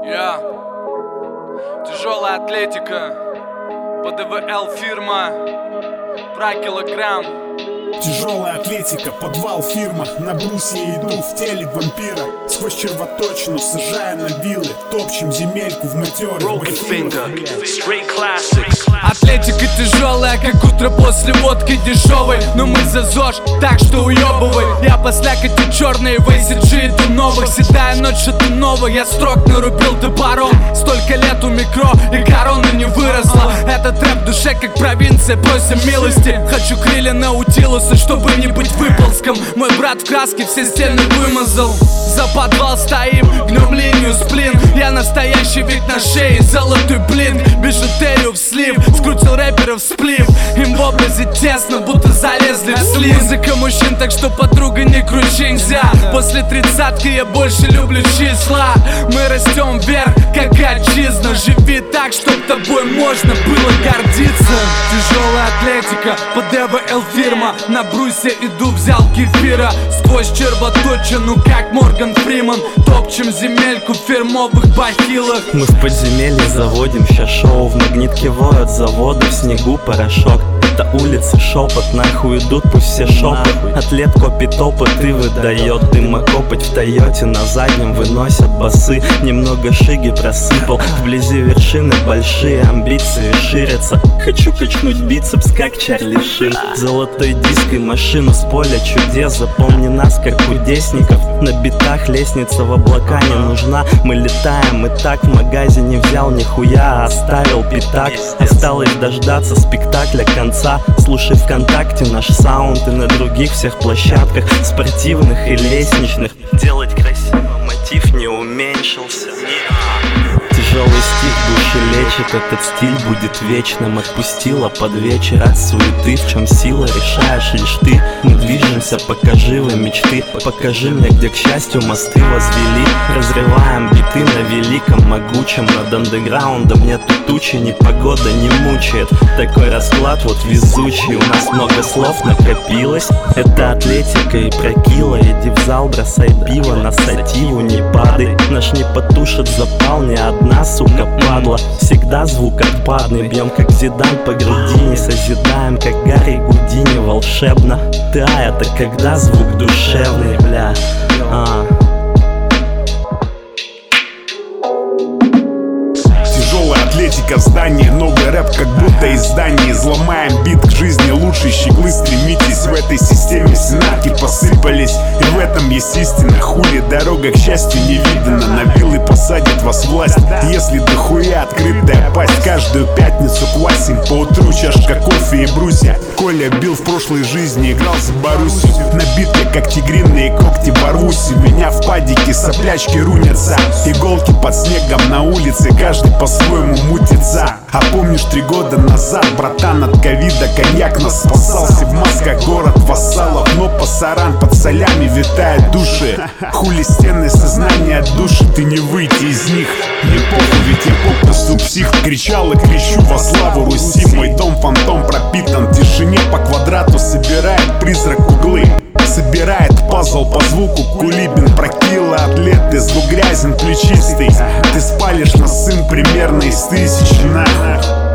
Я тяжелая атлетика, ПДВЛ фирма, про килограмм. Тяжелая атлетика, подвал фирма. На брусе иду в теле вампира. Сквозь червоточину сажая на вилы. Топчем земельку в матерых бахилах. Атлетика тяжелая, как утро после водки дешевой. Но мы за ЗОЖ, так что уебывай. Я по слякоти черные, в ACG иду новых. Седая ночь, что-то новое, я строк нарубил топором. Столько лет у микро, и корона не выросла. Этот рэп в душе, как провинция, просим милости. Хочу крылья наутилуса, чтобы не быть выползком. Мой брат в краске все стены вымазал. За подвал стоим, гнем линию сплин. Я настоящий вид на шее, золотой блин. Бижутерию в слив, скрутил рэперов сплив. Им в образе тесно, будто залезли в слив. Языка мужчин, так что подруга не кручи нельзя. После тридцатки я больше люблю числа. Мы растем вверх, как отчизна. Живи так, чтоб тобой можно было гордиться. Тяжелая атлетика, ПДВЛ фирма. На брусе иду, взял кефира. Сквозь червоточину, как Морган Фриман. Топчем земельку в фирмовых бахилах. Мы в подземелье заводим ща шоу. В магнитке воют заводы, в снегу порошок. Это улицы, шепот, нахуй идут, пусть все шепот. Атлет копит опыт и выдает. Дымокопоть в Тойоте на заднем выносят басы. Немного шиги просыпал. Вблизи вершины большие амбиции ширятся. Хочу качнуть бицепс, как Чарли Шин. Золотой диск и машину с поля чудес. Запомни нас, как кудесников. На битах лестница в облака не нужна. Мы летаем и так в магазине взял нихуя, оставил пятак. Осталось дождаться спектакля конца. Слушай ВКонтакте наш саунд и на других всех площадках, спортивных и лестничных. Делать красиво, мотив не уменьшился. Тяжелый стих души лечит, этот стиль будет вечным. Отпустила под вечер от суеты, в чем сила, решаешь лишь ты. Мы движемся, покажи вы мечты. Покажи мне, где к счастью мосты возвели. Разрываем биты на великом могучем. Над андеграундом нету тучи, непогода не мучает. Такой расклад вот везучий, у нас много слов накопилось. Это атлетика и прокила. Иди в зал, бросай пиво на сативу, не падай. Наш не потушит запал ни одна, сука, падла. Всегда звук отпадный. Бьем как Зидан по грудине. Созидаем как Гарри Гудини волшебно. Да, это когда звук душевный, бля. Тяжелая атлетика в здании. Новый рэп как будто издание. Изломаем бит к жизни лучшей щеглы. Стремитесь в этой системе, сенатки посыпались. И в этом есть истина. Хули дорога к счастью не видана. На вилы посадит вас власть, если дохуя открытая пасть. Каждую пятницу квасим по утру чашка кофе и брусья. Коля бил в прошлой жизни, играл за Боруссию. На битве как тигриные когти ворвусь. У меня в падике соплячки рунятся. Иголки под снегом на улице, каждый по-своему мутится. А помнишь 3 года назад, братан, от ковида коньяк нас спасался. В масках город вассалов, но пасаран под солями витает души. Хули стены сознания от души, ты не выйти из них. Не похуй, ведь я попросту псих. Кричал и кричу во славу Руси. Мой дом фантом пропитан в тишине. По квадрату собирает призрак углы. Собирает пазл по звуку Кулибин. Прокила атлет, и звук грязен, плечистый. Ты спалишь нас, сын, примерно из 1000 нахуй.